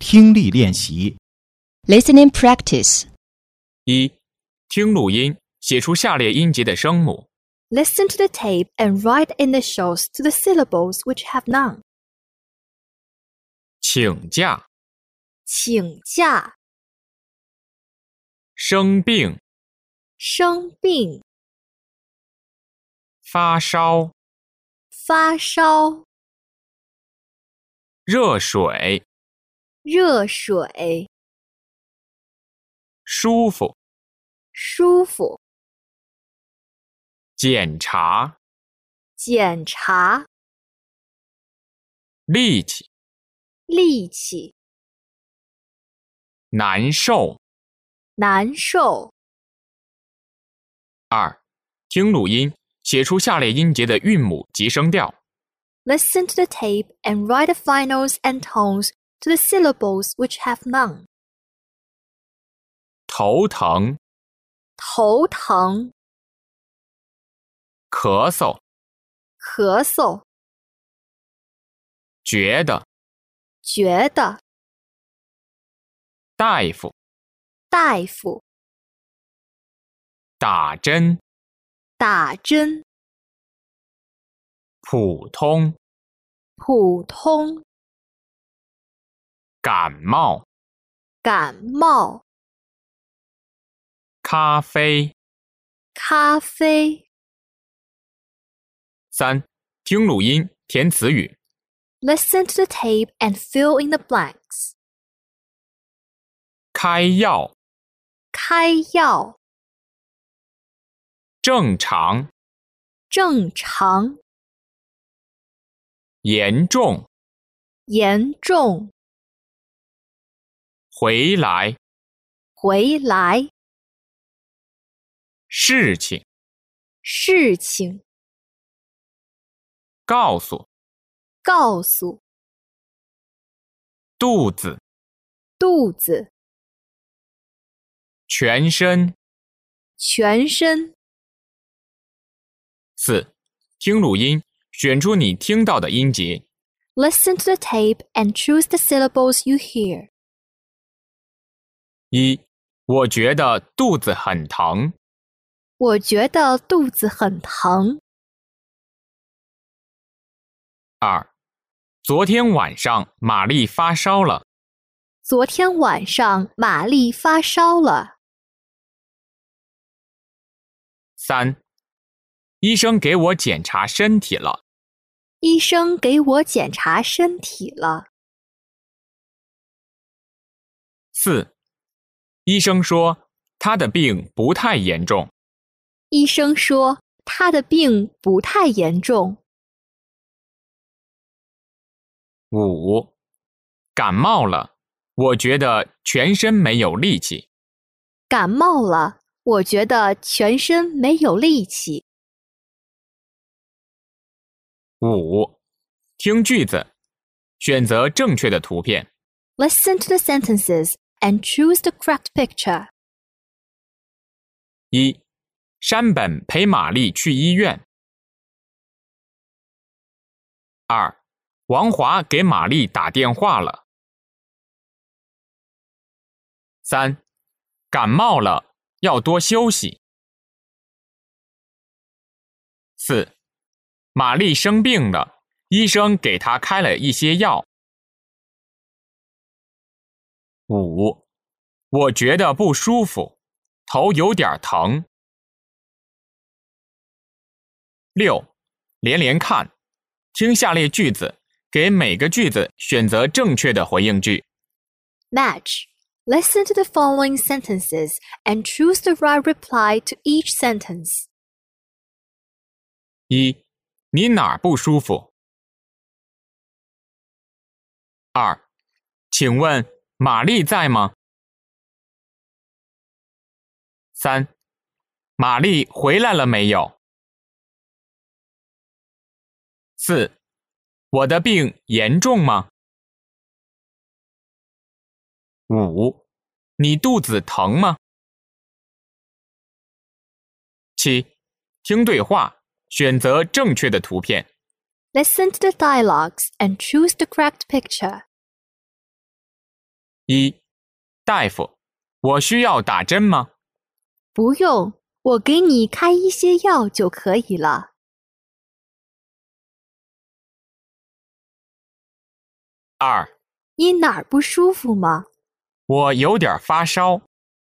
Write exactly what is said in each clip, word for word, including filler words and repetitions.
听力练习。 Listening practice. 一、听录音，写出下列音节的声母。 Listen to the tape and write initials to the syllables which have none. 请假、 请假、 生病、 生病、 发烧、 发烧、 热水、 热水、 舒服、 舒服、 检查、 检查、 力气、 力气、 难受。 难受。 二、听录音，写出下列音节的韵母及声调。 Listen to the tape and write the finals and tones to the syllables which have none. 头疼、 头疼、 咳嗽、 咳嗽、 觉得、 觉得、 大夫、 大夫、 打针、 打针、 普通、 普通、 感冒、 感冒、 咖啡。 咖啡。 三、听录音，填词语。 Listen to the tape and fill in the blanks. 开药、 开药、 正常、 正常、 严重、 严重、 回来、 回来、 事情、 事情、 告诉、 告诉、 肚子、 肚子、 全身。 全身。 四、听录音，选出你听到的音节。 Listen to the tape and choose the syllables you hear. 一、我觉得肚子很疼。 我觉得肚子很疼。 二、昨天晚上玛丽发烧了。 昨天晚上玛丽发烧了。 三、医生给我检查身体了。 医生给我检查身体了。 四、医生说他的病不太严重。 医生说他的病不太严重。 五、感冒了，我觉得全身没有力气。 感冒了，我觉得全身没有力气。 五、听句子，选择正确的图片。 Listen to the sentences and choose the correct picture. 一、山本陪玛丽去医院。二、王华给玛丽打电话了。三、感冒了，要多休息。四、玛丽生病了，医生给她开了一些药。五、我觉得不舒服，头有点疼。六、连连看，听下列句子，给每个句子选择正确的回应句。 Match. Listen to the following sentences and choose the right reply to each sentence. 一、你哪儿不舒服？二、请问玛丽在吗？三、玛丽回来了没有？四、我的病严重吗？五、你肚子疼吗？七、听对话，选择正确的图片。 Listen to the dialogues and choose the correct picture. 一、大夫，我需要打针吗？ 不用，我给你开一些药就可以了。 二、 你哪儿不舒服吗？ 我有点发烧。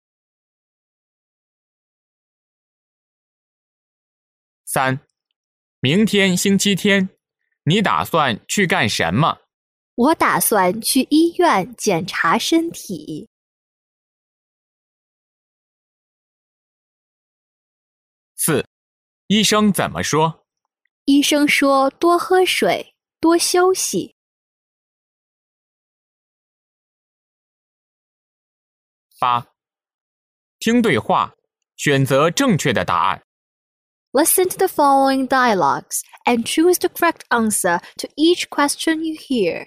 三、明天星期天，你打算去干什么？ 我打算去医院检查身体。 四、医生怎么说？ 医生说多喝水，多休息。 八、听对话，选择正确的答案。 Listen to the following dialogues and choose the correct answer to each question you hear.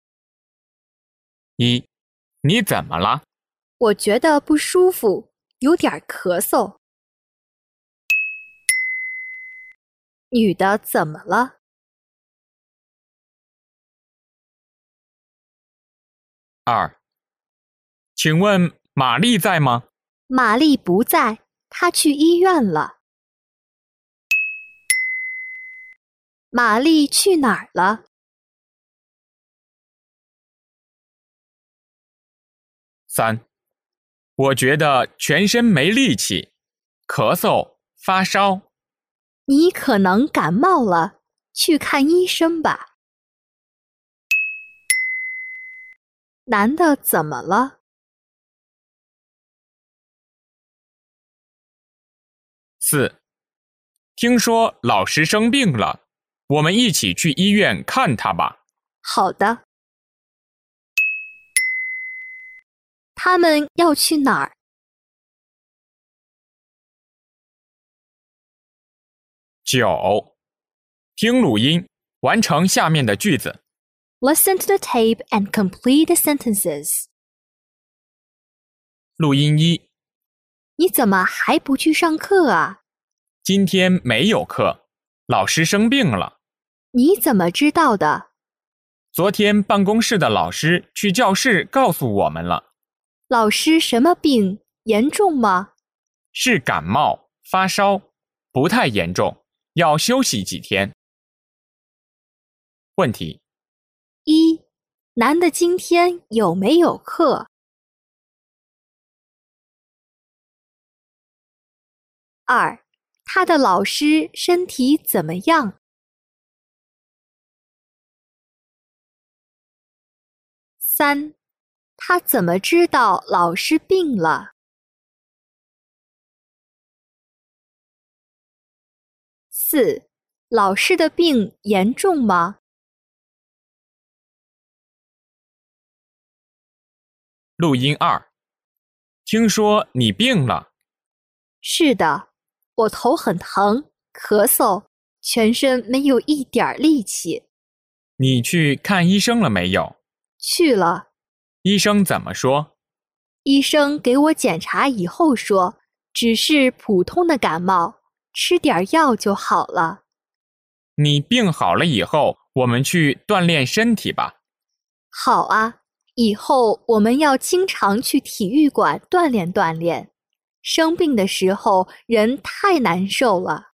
一、你怎么了？ 我觉得不舒服，有点咳嗽。女的怎么了？ 二、请问玛丽在吗？ 玛丽不在，她去医院了。玛丽去哪儿了？ 三、我觉得全身没力气，咳嗽、发烧。 你可能感冒了，去看医生吧。男的怎么了？ 四、听说老师生病了，我们一起去医院看他吧。 好的。他们要去哪儿？ 九、听录音，完成下面的句子。 Listen to the tape and complete the sentences. 录音一： 你怎么还不去上课啊？ 今天没有课，老师生病了。 你怎么知道的？ 昨天办公室的老师去教室告诉我们了。 老师什么病？严重吗？ 是感冒、发烧，不太严重，要休息几天。问题： 一、男的今天有没有课？二、他的老师身体怎么样？三、他怎么知道老师病了？四、老师的病严重吗？ 录音二：听说你病了。 是的，我头很疼，咳嗽，全身没有一点力气。 你去看医生了没有？ 去了， 医生怎么说？ 医生给我检查以后说，只是普通的感冒，吃点药就好了。 你病好了以后，我们去锻炼身体吧。 好啊，以后我们要经常去体育馆锻炼锻炼。生病的时候，人太难受了。